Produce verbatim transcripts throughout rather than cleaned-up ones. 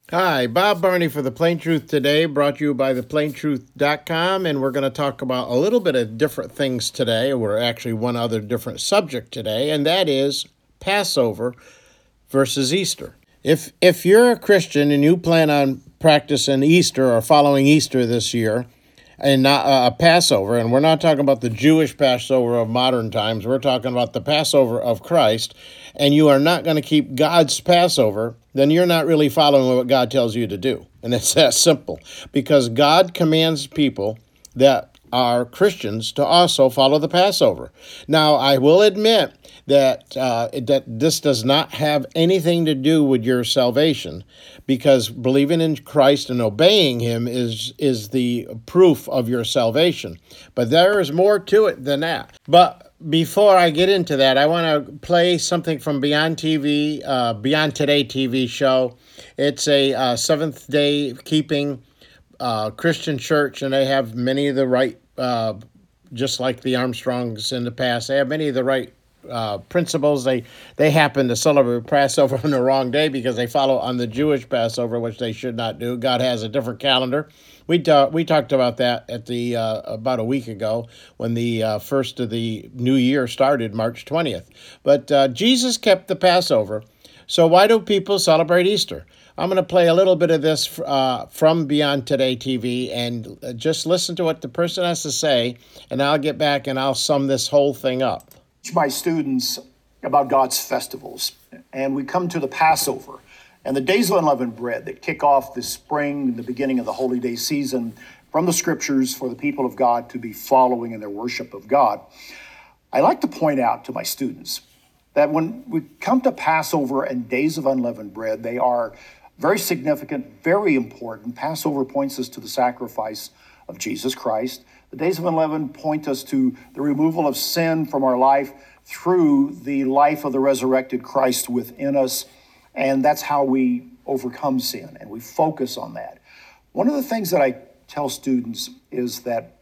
Hi, Bob Barney for The Plain Truth Today, brought to you by the plain truth dot com, and we're going to talk about a little bit of different things today. We're actually one other different subject today, and that is Passover versus Easter. If if you're a Christian and you plan on practicing Easter or following Easter this year, and not uh, a Passover, and we're not talking about the Jewish Passover of modern times, we're talking about the Passover of Christ, and you are not going to keep God's Passover, then you're not really following what God tells you to do. And it's that simple, because God commands people that are Christians to also follow the Passover. Now, I will admit that uh, that this does not have anything to do with your salvation, because believing in Christ and obeying Him is is the proof of your salvation. But there is more to it than that. But before I get into that, I want to play something from Beyond T V, uh, Beyond Today T V show. It's a uh, Seventh Day Keeping uh, Christian church, and they have many of the right, uh, just like the Armstrongs in the past, they have many of the right uh, principles. They they happen to celebrate Passover on the wrong day because they follow on the Jewish Passover, which they should not do. God has a different calendar. We talked we talked about that at the uh, about a week ago when the uh, first of the new year started, March twentieth. But uh, Jesus kept the Passover. So why do people celebrate Easter? I'm going to play a little bit of this uh, from Beyond Today T V, and just listen to what the person has to say, and I'll get back and I'll sum this whole thing up. Teach my students about God's festivals, and we come to the Passover and the days of unleavened bread that kick off the spring and the beginning of the holy day season from the scriptures for the people of God to be following in their worship of God. I like to point out to my students that when we come to Passover and days of unleavened bread, they are very significant, very important. Passover points us to the sacrifice of Jesus Christ. The days of unleavened point us to the removal of sin from our life through the life of the resurrected Christ within us. And that's how we overcome sin, and we focus on that. One of the things that I tell students is that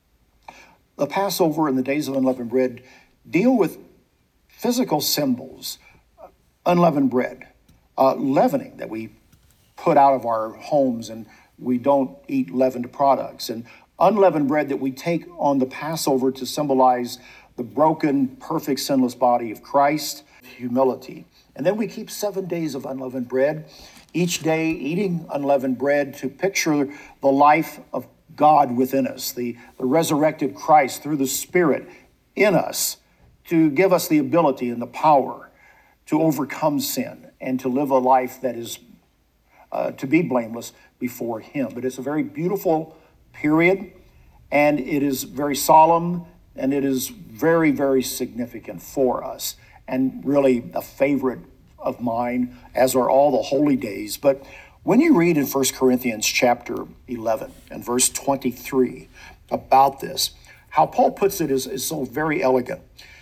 the Passover and the days of unleavened bread deal with physical symbols, unleavened bread, uh, leavening that we put out of our homes, and we don't eat leavened products, and unleavened bread that we take on the Passover to symbolize the broken, perfect, sinless body of Christ, humility. And then we keep seven days of unleavened bread, each day eating unleavened bread to picture the life of God within us, the, the resurrected Christ through the Spirit in us, to give us the ability and the power to overcome sin and to live a life that is uh, to be blameless before Him. But it's a very beautiful period, and it is very solemn, and it is very, very significant for us, and really a favorite of mine, as are all the holy days. But when you read in First Corinthians chapter eleven and verse twenty-three about this, how Paul puts it is, is so very elegant.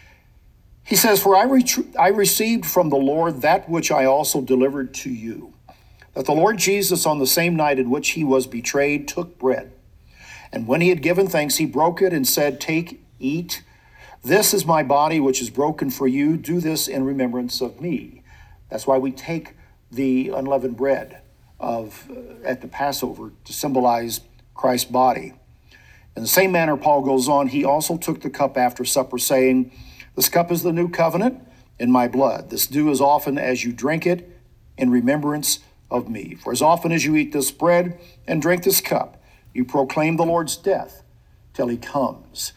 He says, "For I, re- I received from the Lord that which I also delivered to you, that the Lord Jesus, on the same night in which he was betrayed, took bread. And when he had given thanks, he broke it and said, 'Take, eat. This is my body, which is broken for you. Do this in remembrance of me.'" That's why we take the unleavened bread of uh, at the Passover to symbolize Christ's body. In the same manner, Paul goes on, "He also took the cup after supper, saying, 'This cup is the new covenant in my blood. This do as often as you drink it in remembrance of me. For as often as you eat this bread and drink this cup, you proclaim the Lord's death till he comes.'"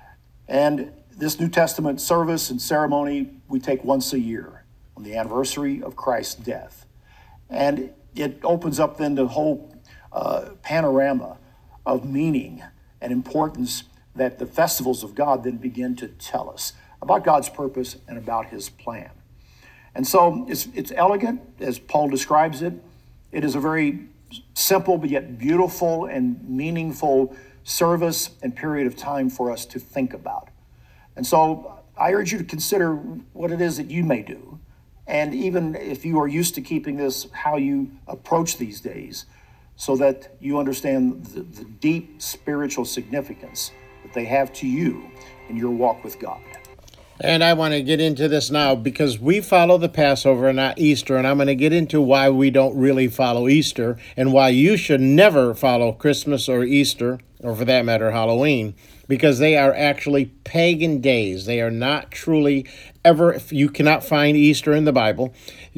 And this New Testament service and ceremony we take once a year on the anniversary of Christ's death. And it opens up then the whole uh, panorama of meaning and importance that the festivals of God then begin to tell us about God's purpose and about his plan. And so it's, it's elegant, as Paul describes it. It is a very simple but yet beautiful and meaningful service and period of time for us to think about. And so I urge you to consider what it is that you may do. And even if you are used to keeping this, how you approach these days, so that you understand the, the deep spiritual significance that they have to you in your walk with God. And I want to get into this now because we follow the Passover, not Easter. And I'm going to get into why we don't really follow Easter and why you should never follow Christmas or Easter, or for that matter, Halloween, because they are actually pagan days. They are not truly ever, you cannot find Easter in the Bible.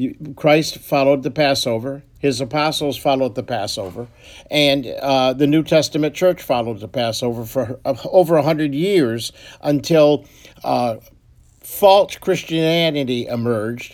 Christ followed the Passover. His apostles followed the Passover. And uh, the New Testament church followed the Passover for over one hundred years until Uh, false Christianity emerged,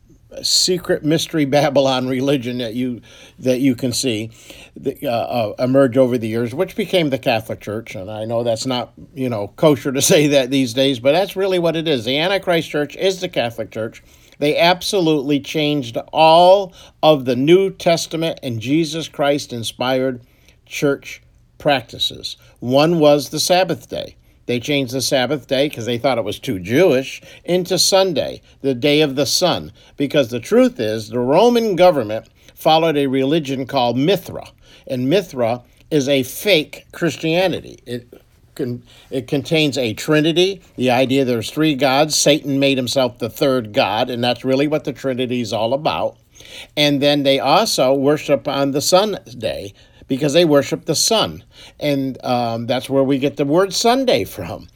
a secret mystery Babylon religion that you that you can see uh, uh, emerge over the years, which became the Catholic Church. And I know that's not, you know, kosher to say that these days, but that's really what it is. The Antichrist Church is the Catholic Church. They absolutely changed all of the New Testament and Jesus Christ inspired church practices. One was the Sabbath day. They changed the Sabbath day because they thought it was too Jewish into Sunday, the day of the sun. Because the truth is, the Roman government followed a religion called Mithra. And Mithra is a fake Christianity. It can, it contains a trinity, the idea there's three gods. Satan made himself the third god, and that's really what the Trinity is all about. And then they also worship on the Sunday, because they worship the sun. And um, that's where we get the word Sunday from.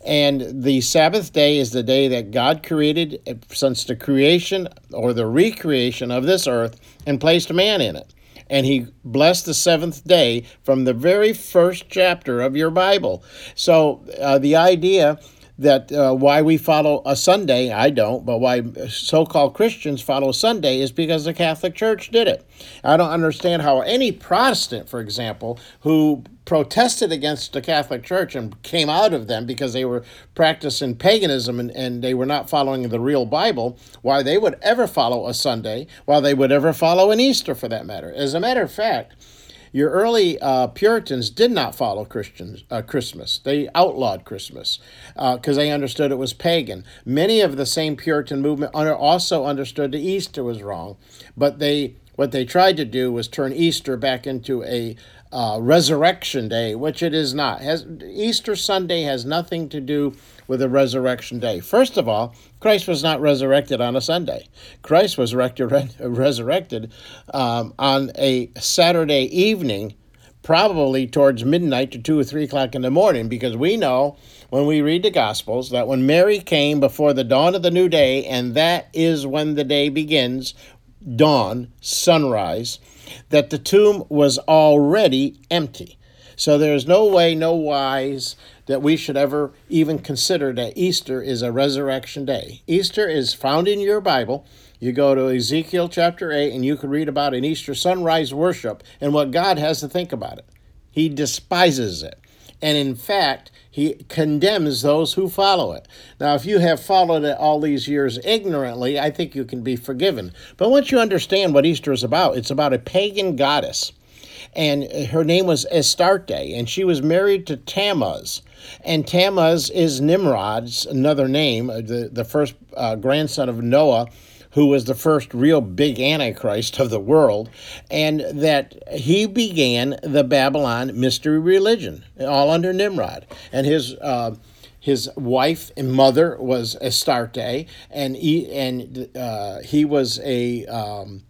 And the Sabbath day is the day that God created since the creation or the recreation of this earth and placed man in it. And he blessed the seventh day from the very first chapter of your Bible. So uh, the idea that uh, why we follow a Sunday, I don't, but why so-called Christians follow Sunday is because the Catholic Church did it. I don't understand how any Protestant, for example, who protested against the Catholic Church and came out of them because they were practicing paganism and, and they were not following the real Bible, why they would ever follow a Sunday, why they would ever follow an Easter for that matter. As a matter of fact, your early uh, Puritans did not follow Christians, uh, Christmas. They outlawed Christmas because uh, they understood it was pagan. Many of the same Puritan movement under, also understood that Easter was wrong, but they what they tried to do was turn Easter back into a uh, resurrection day, which it is not. Has, Easter Sunday has nothing to do with a resurrection day. First of all, Christ was not resurrected on a Sunday. Christ was resurrected um, on a Saturday evening, probably towards midnight to two or three o'clock in the morning, because we know when we read the Gospels that when Mary came before the dawn of the new day, and that is when the day begins, dawn, sunrise, that the tomb was already empty. So there's no way, no wise that we should ever even consider that Easter is a resurrection day. Easter is found in your Bible. You go to Ezekiel chapter eight and you can read about an Easter sunrise worship and what God has to think about it. He despises it. And in fact, he condemns those who follow it. Now, if you have followed it all these years ignorantly, I think you can be forgiven. But once you understand what Easter is about, it's about a pagan goddess. And her name was Astarte, and she was married to Tammuz. And Tammuz is Nimrod's another name, the, the first uh, grandson of Noah, who was the first real big antichrist of the world, and that he began the Babylon mystery religion, all under Nimrod. And his uh, his wife and mother was Astarte, and he, and uh, he was a... Um,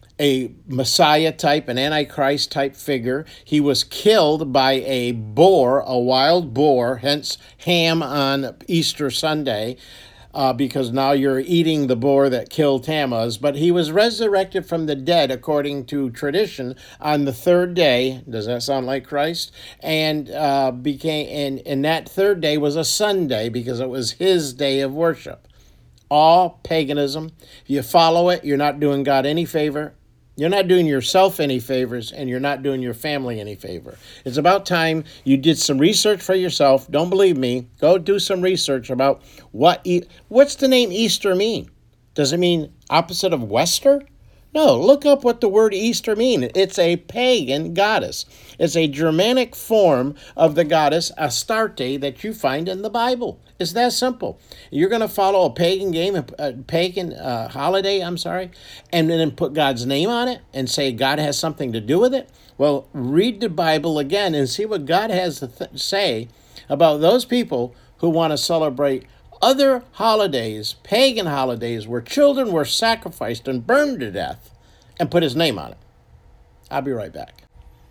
a Messiah type, an Antichrist type figure. He was killed by a boar, a wild boar, hence ham on Easter Sunday, uh, because now you're eating the boar that killed Tammuz. But he was resurrected from the dead, according to tradition, on the third day. Does that sound like Christ? And uh, became and, and that third day was a Sunday because it was his day of worship. All paganism. If you follow it, you're not doing God any favor. You're not doing yourself any favors, and you're not doing your family any favor. It's about time you did some research for yourself. Don't believe me. Go do some research about what e- what's the name Easter mean? Does it mean opposite of Wester? No, look up what the word Easter means. It's a pagan goddess. It's a Germanic form of the goddess Astarte that you find in the Bible. It's that simple. You're going to follow a pagan game, a pagan uh, holiday, I'm sorry, and then put God's name on it and say God has something to do with it? Well, read the Bible again and see what God has to th- say about those people who want to celebrate other holidays, pagan holidays, where children were sacrificed and burned to death, and put his name on it. I'll be right back.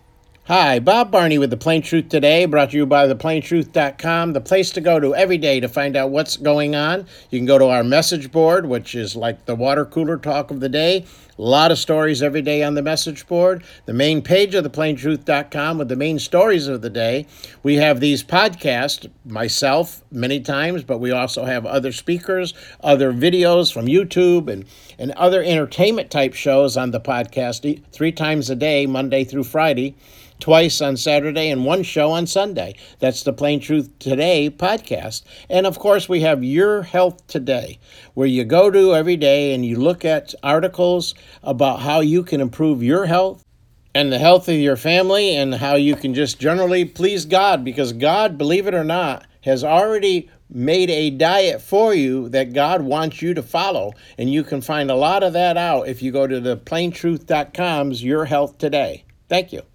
Hi, Bob Barney with The Plain Truth Today, brought to you by the plain truth dot com, the place to go to every day to find out what's going on. You can go to our message board, which is like the water cooler talk of the day. A lot of stories every day on the message board. The main page of the plain truth dot com with the main stories of the day. We have these podcasts, myself many times, but we also have other speakers, other videos from YouTube, and, and other entertainment type shows on the podcast three times a day, Monday through Friday. Twice on Saturday and one show on Sunday. That's the Plain Truth Today podcast. And of course, we have Your Health Today, where you go to every day and you look at articles about how you can improve your health and the health of your family and how you can just generally please God, because God, believe it or not, has already made a diet for you that God wants you to follow. And you can find a lot of that out if you go to the plain truth dot com's Your Health Today. Thank you.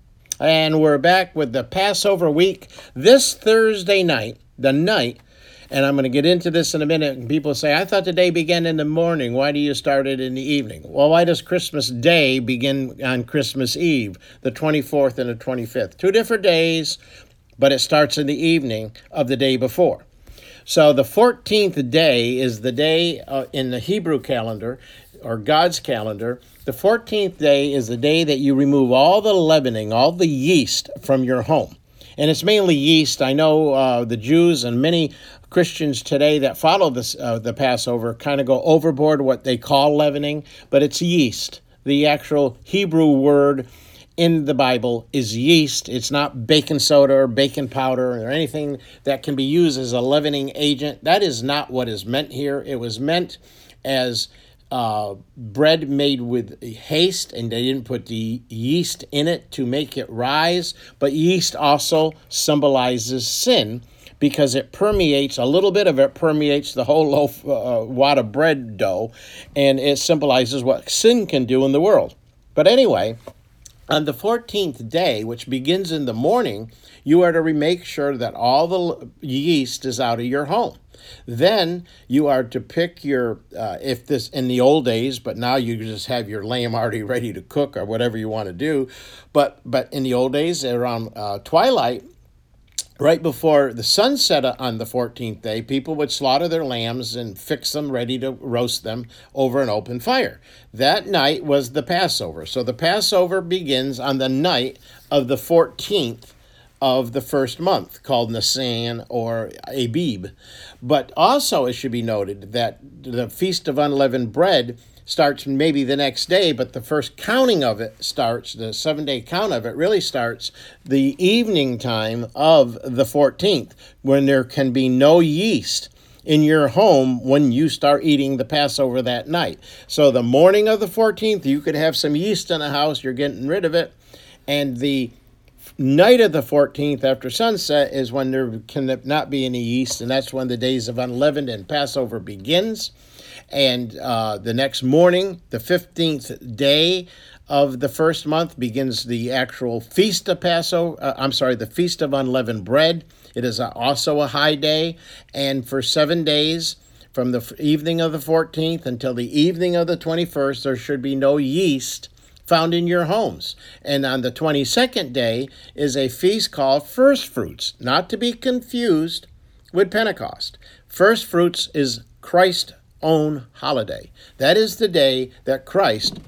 And we're back with the Passover week this Thursday night, the night, and I'm going to get into this in a minute. And people say, I thought the day began in the morning. Why do you start it in the evening? Well, why does Christmas Day begin on Christmas Eve, the twenty-fourth and the twenty-fifth? Two different days, but it starts in the evening of the day before. So the fourteenth day is the day uh, in the Hebrew calendar, or God's calendar. The fourteenth day is the day that you remove all the leavening, all the yeast from your home. And it's mainly yeast. I know uh, the Jews and many Christians today that follow this, uh, the Passover kind of go overboard what they call leavening, but it's yeast. The actual Hebrew word in the Bible is yeast. It's not baking soda or baking powder or anything that can be used as a leavening agent. That is not what is meant here. It was meant as Uh, bread made with haste, and they didn't put the yeast in it to make it rise. But yeast also symbolizes sin, because it permeates, a little bit of it permeates the whole loaf, uh, wad of bread dough, and it symbolizes what sin can do in the world. But anyway, on the fourteenth day, which begins in the morning, you are to make sure that all the yeast is out of your home. Then you are to pick your, uh, if this in the old days, but now you just have your lamb already ready to cook or whatever you want to do. But but in the old days, around uh, twilight, right before the sunset on the fourteenth day, people would slaughter their lambs and fix them ready to roast them over an open fire. That night was the Passover. So the Passover begins on the night of the fourteenth of the first month, called Nisan or Abib. But also it should be noted that the Feast of Unleavened Bread starts maybe the next day, but the first counting of it starts, the seven-day count of it really starts the evening time of the fourteenth, when there can be no yeast in your home when you start eating the Passover that night. So the morning of the fourteenth, you could have some yeast in the house, you're getting rid of it, and the night of the fourteenth after sunset is when there can not be any yeast, and that's when the days of unleavened and Passover begins. And uh, the next morning, the fifteenth day of the first month, begins the actual feast of Passover. Uh, I'm sorry, the Feast of Unleavened Bread. It is a, also a high day, and for seven days, from the evening of the fourteenth until the evening of the twenty-first, there should be no yeast found in your homes. And on the twenty-second day is a feast called First Fruits, not to be confused with Pentecost. First Fruits is Christ's own holiday. That is the day that Christ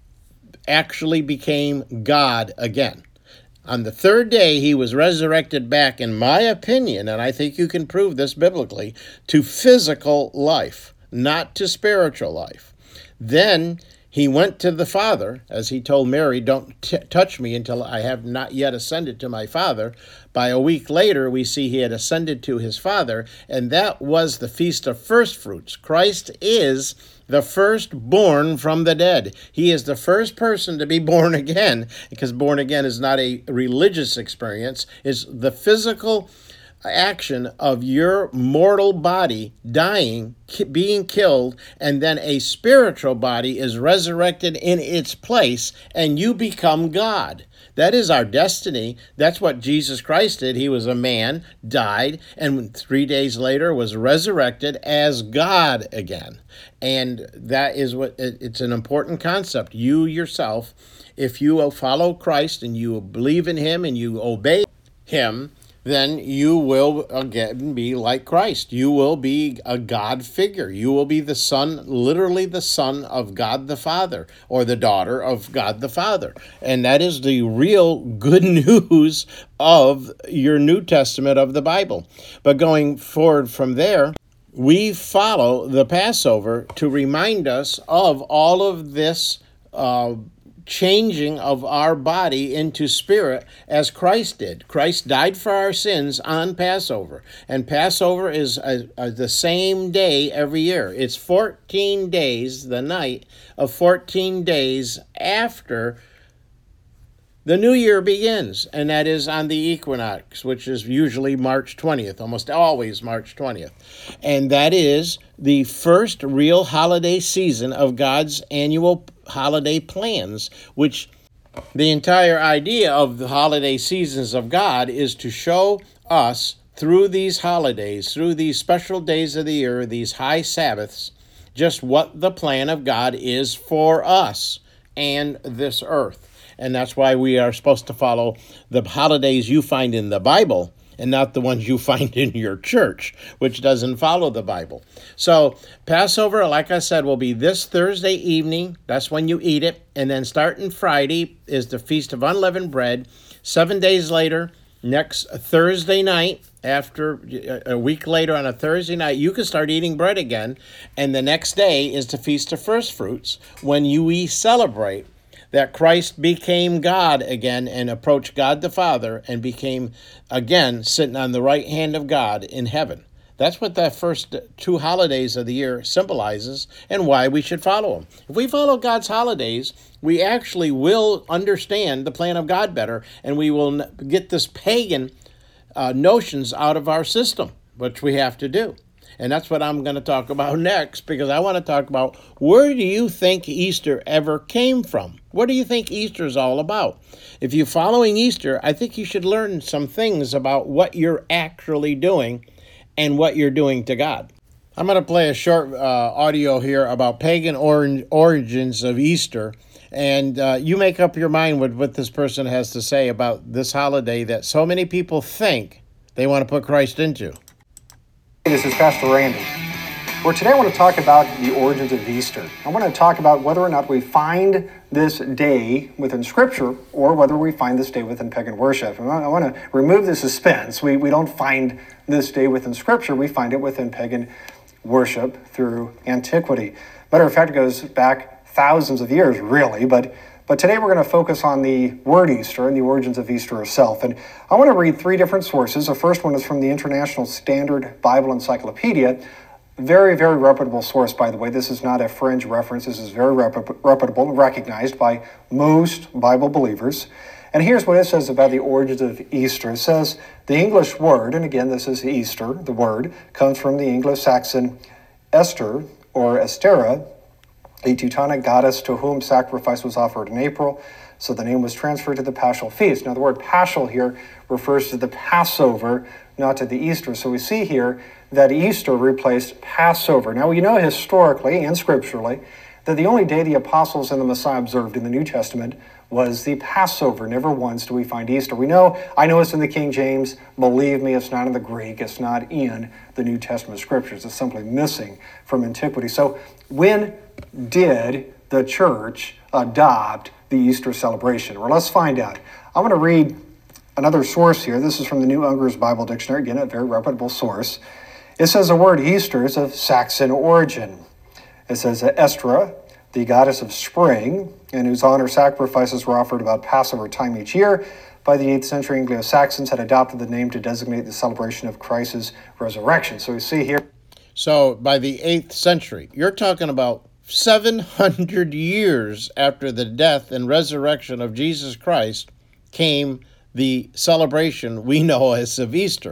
actually became God again. On the third day, he was resurrected back, in my opinion, and I think you can prove this biblically, to physical life, not to spiritual life. Then he went to the Father, as he told Mary, don't t- touch me until I have not yet ascended to my Father. By a week later, we see he had ascended to his Father, and that was the Feast of First Fruits. Christ is the firstborn from the dead. He is the first person to be born again, because born again is not a religious experience. It's the physical action of your mortal body dying, being killed, and then a spiritual body is resurrected in its place, and you become God. That is our destiny. That's what Jesus Christ did. He was a man, died, and three days later was resurrected as God again. And that is what, it's an important concept. You yourself, if you follow Christ and you believe in him and you obey him, then you will again be like Christ. You will be a God figure. You will be the son, literally the son of God the Father, or the daughter of God the Father. And that is the real good news of your New Testament of the Bible. But going forward from there, we follow the Passover to remind us of all of this uh, changing of our body into spirit as Christ did. Christ died for our sins on Passover. And Passover is a, a, the same day every year. It's fourteen days, the night of fourteen days after the new year begins, and that is on the equinox, which is usually March twentieth, almost always March twentieth. And that is the first real holiday season of God's annual holiday plans, which the entire idea of the holiday seasons of God is to show us through these holidays, through these special days of the year, these high Sabbaths, just what the plan of God is for us and this earth. And that's why we are supposed to follow the holidays you find in the Bible and not the ones you find in your church, which doesn't follow the Bible. So Passover, like I said, will be this Thursday evening. That's when you eat it. And then starting Friday is the Feast of Unleavened Bread. Seven days later, next Thursday night, after a week later on a Thursday night, you can start eating bread again. And the next day is the Feast of First Fruits, when you we celebrate that Christ became God again and approached God the Father and became, again, sitting on the right hand of God in heaven. That's what the first two holidays of the year symbolizes and why we should follow them. If we follow God's holidays, we actually will understand the plan of God better, and we will get this pagan uh, notions out of our system, which we have to do. And that's what I'm going to talk about next, because I want to talk about, where do you think Easter ever came from? What do you think Easter is all about? If you're following Easter, I think you should learn some things about what you're actually doing and what you're doing to God. I'm going to play a short uh, audio here about pagan or- origins of Easter, and uh, you make up your mind with what this person has to say about this holiday that so many people think they want to put Christ into. This is Pastor Randy, where today I want to talk about the origins of Easter. I want to talk about whether or not we find this day within Scripture or whether we find this day within pagan worship. And I want to remove the suspense. We, we don't find this day within Scripture. We find it within pagan worship through antiquity. Matter of fact, it goes back thousands of years, really, but But today we're going to focus on the word Easter and the origins of Easter itself. And I want to read three different sources. The first one is from the International Standard Bible Encyclopedia. Very, very reputable source, by the way. This is not a fringe reference. This is very rep- reputable and recognized by most Bible believers. And here's what it says about the origins of Easter. It says, the English word, and again, this is Easter, the word, comes from the Anglo-Saxon Esther or Estera, a Teutonic goddess to whom sacrifice was offered in April, so the name was transferred to the Paschal Feast. Now, the word Paschal here refers to the Passover, not to the Easter. So we see here that Easter replaced Passover. Now, we know historically and scripturally that the only day the apostles and the Messiah observed in the New Testament was the Passover. Never once do we find Easter. We know, I know it's in the King James. Believe me, it's not in the Greek. It's not in the New Testament scriptures. It's simply missing from antiquity. So when did the church adopt the Easter celebration? Well, let's find out. I'm going to read another source here. This is from the New Unger's Bible Dictionary. Again, a very reputable source. It says the word Easter is of Saxon origin. It says Estra, the goddess of spring, in whose honor sacrifices were offered about Passover time each year. By the eighth century, Anglo-Saxons had adopted the name to designate the celebration of Christ's resurrection. So we see here. So by the eighth century, you're talking about seven hundred years after the death and resurrection of Jesus Christ came the celebration we know as of Easter.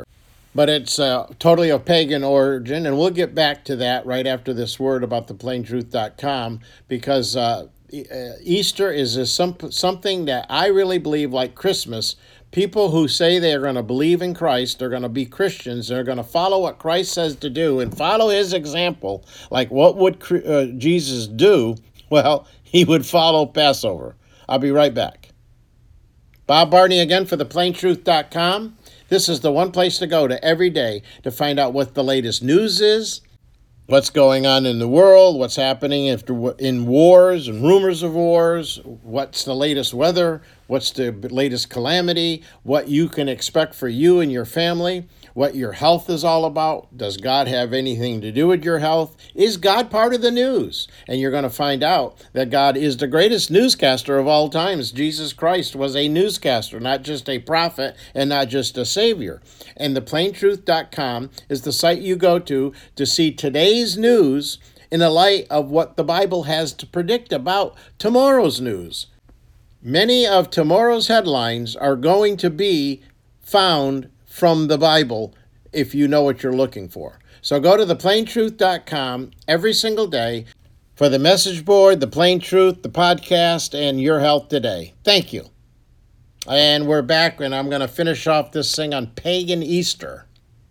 but it's uh, totally of pagan origin, and we'll get back to that right after this word about the plain truth dot com, because uh, Easter is a, some, something that I really believe, like Christmas, people who say they are going to believe in Christ, they're going to be Christians, they're going to follow what Christ says to do and follow his example. Like, what would uh, Jesus do? Well, he would follow Passover. I'll be right back. Bob Barney again for the plain truth dot com. This is the one place to go to every day to find out what the latest news is, what's going on in the world, what's happening in wars and rumors of wars, what's the latest weather, what's the latest calamity, what you can expect for you and your family, what your health is all about. Does God have anything to do with your health? Is God part of the news? And you're going to find out that God is the greatest newscaster of all times. Jesus Christ was a newscaster, not just a prophet and not just a savior. And the plain truth dot com is the site you go to to see today's news in the light of what the Bible has to predict about tomorrow's news. Many of tomorrow's headlines are going to be found from the Bible if you know what you're looking for. So go to the plain truth dot com every single day for the message board, the Plain Truth, the podcast, and Your Health Today. Thank you. And we're back, and I'm going to finish off this thing on pagan Easter.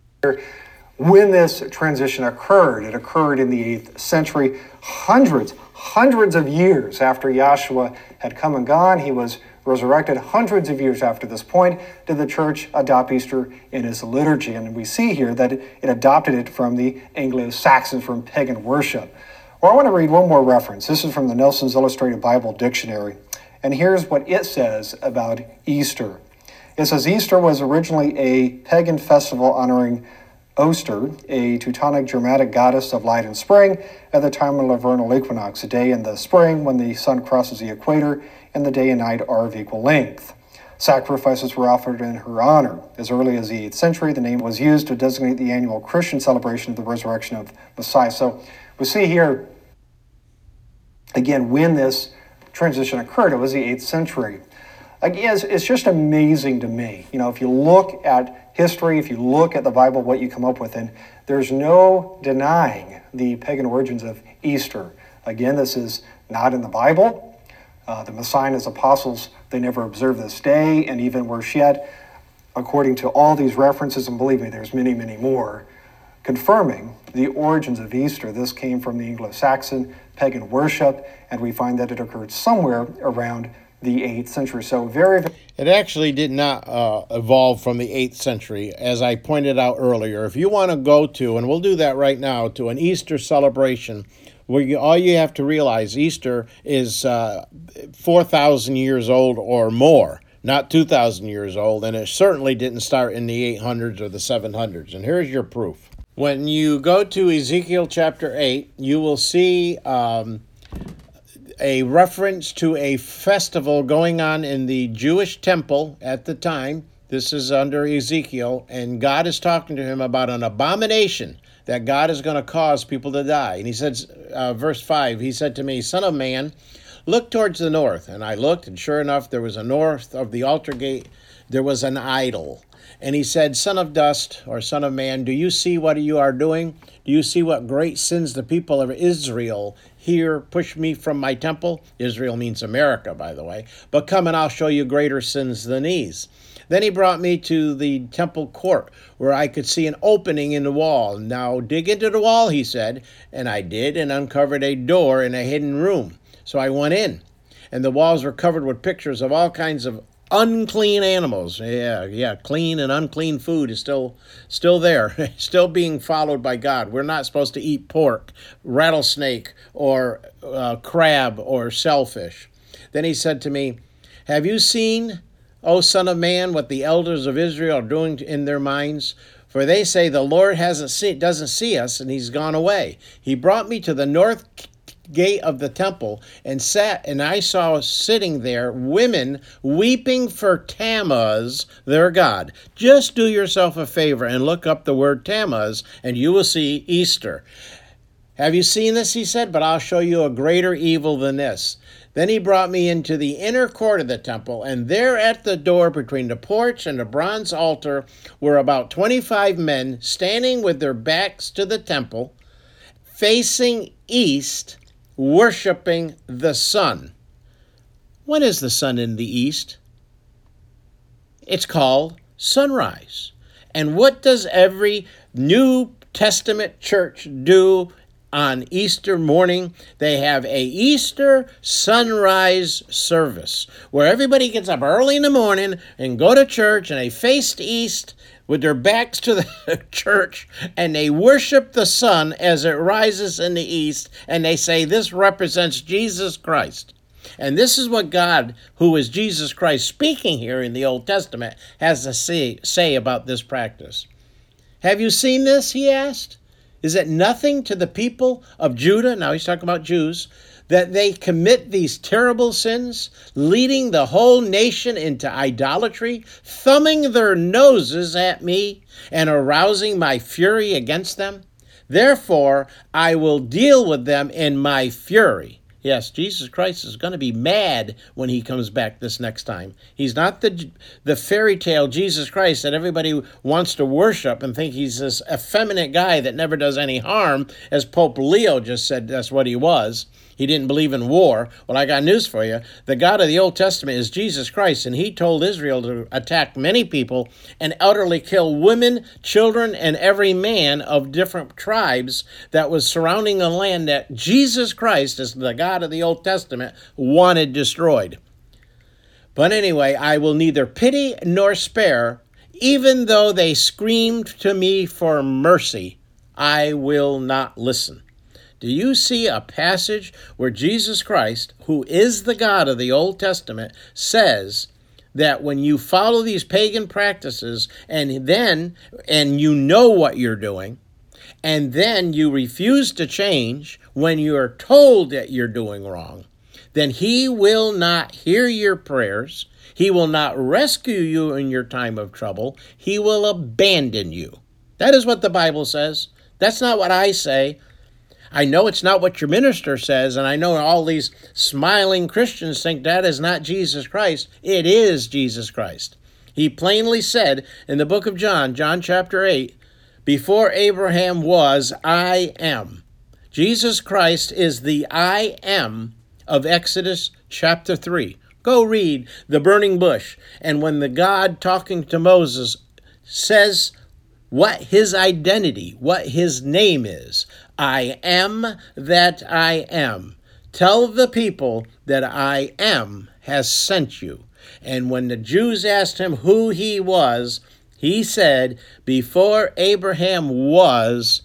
When this transition occurred, it occurred in the eighth century, hundreds, hundreds of years after Yahshua had come and gone. He was resurrected. Hundreds of years after this point did the church adopt Easter in its liturgy. And we see here that it, it adopted it from the Anglo-Saxons, from pagan worship. Well, I want to read one more reference. This is from the Nelson's Illustrated Bible Dictionary. And here's what it says about Easter. It says, Easter was originally a pagan festival honoring Oster, a Teutonic Germanic goddess of light and spring, at the time of the vernal equinox, a day in the spring when the sun crosses the equator and the day and night are of equal length. Sacrifices were offered in her honor. As early as the eighth century, the name was used to designate the annual Christian celebration of the resurrection of Messiah. So we see here, again, when this transition occurred, it was the eighth century. Again, it's, it's just amazing to me. You know, if you look at history, if you look at the Bible, what you come up with, and there's no denying the pagan origins of Easter. Again, this is not in the Bible. Uh, the Messiah and his apostles, they never observed this day, and even worse yet, according to all these references, and believe me, there's many, many more, confirming the origins of Easter. This came from the Anglo-Saxon pagan worship, and we find that it occurred somewhere around the eighth century. So very, very It actually did not uh, evolve from the eighth century, as I pointed out earlier. If you want to go to, and we'll do that right now, to an Easter celebration, where you, all you have to realize, Easter is uh, four thousand years old or more, not two thousand years old, and it certainly didn't start in the eight hundreds or the seven hundreds. And here's your proof. When you go to Ezekiel chapter eight, you will see um, a reference to a festival going on in the Jewish temple at the time. This is under Ezekiel, and God is talking to him about an abomination that God is going to cause people to die. And he said, uh, verse five, he said to me, Son of man, look towards the north. And I looked, and sure enough, there was a north of the altar gate, there was an idol. And he said, Son of dust, or son of man, do you see what you are doing? Do you see what great sins the people of Israel here push me from my temple? Israel means America, by the way. But come and I'll show you greater sins than these. Then he brought me to the temple court, where I could see an opening in the wall. Now dig into the wall, he said. And I did, and uncovered a door in a hidden room. So I went in, and the walls were covered with pictures of all kinds of unclean animals. Yeah, yeah, clean and unclean food is still still there, still being followed by God. We're not supposed to eat pork, rattlesnake, or uh, crab, or shellfish. Then he said to me, have you seen, O son of man, what the elders of Israel are doing in their minds? For they say the Lord hasn't see, doesn't see us, and he's gone away. He brought me to the north gate of the temple and sat, and I saw sitting there women weeping for Tammuz, their god. Just do yourself a favor and look up the word Tammuz, and you will see Easter. Have you seen this? He said, but I'll show you a greater evil than this. Then he brought me into the inner court of the temple, and there at the door between the porch and the bronze altar were about twenty-five men standing with their backs to the temple, facing east, worshiping the sun. When is the sun in the east? It's called sunrise. And what does every New Testament church do on Easter morning? They have a Easter sunrise service where everybody gets up early in the morning and go to church, and they face east with their backs to the church, and they worship the sun as it rises in the east, and they say this represents Jesus Christ. And this is what God, who is Jesus Christ speaking here in the Old Testament, has to say, say about this practice. Have you seen this, he asked? Is it nothing to the people of Judah, now he's talking about Jews, that they commit these terrible sins, leading the whole nation into idolatry, thumbing their noses at me, and arousing my fury against them? Therefore, I will deal with them in my fury. Yes, Jesus Christ is going to be mad when he comes back this next time. He's not the the fairy tale Jesus Christ that everybody wants to worship and think he's this effeminate guy that never does any harm, as Pope Leo just said that's what he was. He didn't believe in war. Well, I got news for you. The God of the Old Testament is Jesus Christ, and he told Israel to attack many people and utterly kill women, children, and every man of different tribes that was surrounding the land that Jesus Christ, as the God of the Old Testament, wanted destroyed. But anyway, I will neither pity nor spare, even though they screamed to me for mercy. I will not listen. Do you see a passage where Jesus Christ, who is the God of the Old Testament, says that when you follow these pagan practices and then, and you know what you're doing, and then you refuse to change when you are told that you're doing wrong, then he will not hear your prayers, he will not rescue you in your time of trouble, he will abandon you. That is what the Bible says. That's not what I say. I know it's not what your minister says, and I know all these smiling Christians think that is not Jesus Christ. It is Jesus Christ. He plainly said in the book of John, John chapter eight, before Abraham was, I am. Jesus Christ is the I am of Exodus chapter three. Go read the burning bush. And when the God talking to Moses says what his identity, what his name is, I am that I am. Tell the people that I am has sent you. And when the Jews asked him who he was, he said, before Abraham was,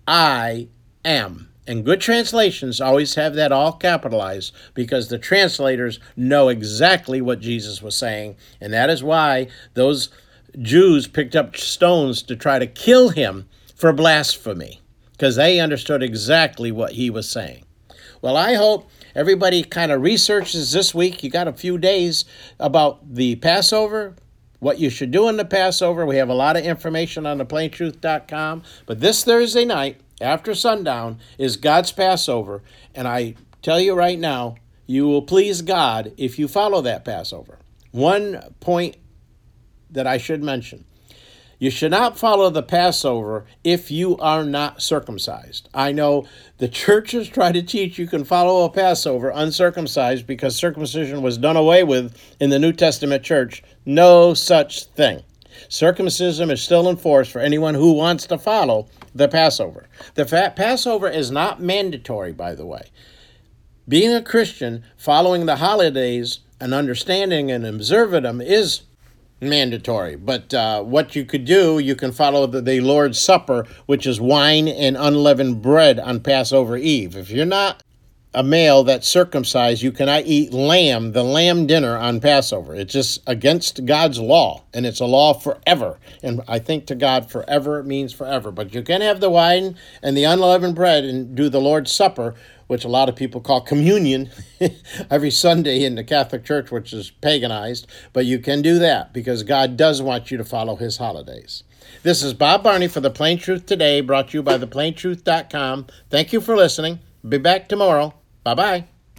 I am. And good translations always have that all capitalized because the translators know exactly what Jesus was saying. And that is why those Jews picked up stones to try to kill him for blasphemy, because they understood exactly what he was saying. Well, I hope everybody kind of researches this week. You got a few days about the Passover, what you should do in the Passover. We have a lot of information on the plain truth dot com. But this Thursday night, after sundown, is God's Passover. And I tell you right now, you will please God if you follow that Passover. One point that I should mention. You should not follow the Passover if you are not circumcised. I know the churches try to teach you can follow a Passover uncircumcised because circumcision was done away with in the New Testament church. No such thing. Circumcision is still in force for anyone who wants to follow the Passover. The fa- Passover is not mandatory, by the way. Being a Christian, following the holidays and understanding and observing them is mandatory. But uh, what you could do, you can follow the, the Lord's Supper, which is wine and unleavened bread on Passover Eve. If you're not a male that's circumcised, you cannot eat lamb, the lamb dinner on Passover. It's just against God's law, and it's a law forever. And I think to God, forever means forever. But you can have the wine and the unleavened bread and do the Lord's Supper, which a lot of people call communion, every Sunday in the Catholic Church, which is paganized. But you can do that because God does want you to follow his holidays. This is Bob Barney for The Plain Truth Today, brought to you by the plain truth dot com. Thank you for listening. Be back tomorrow. Bye-bye.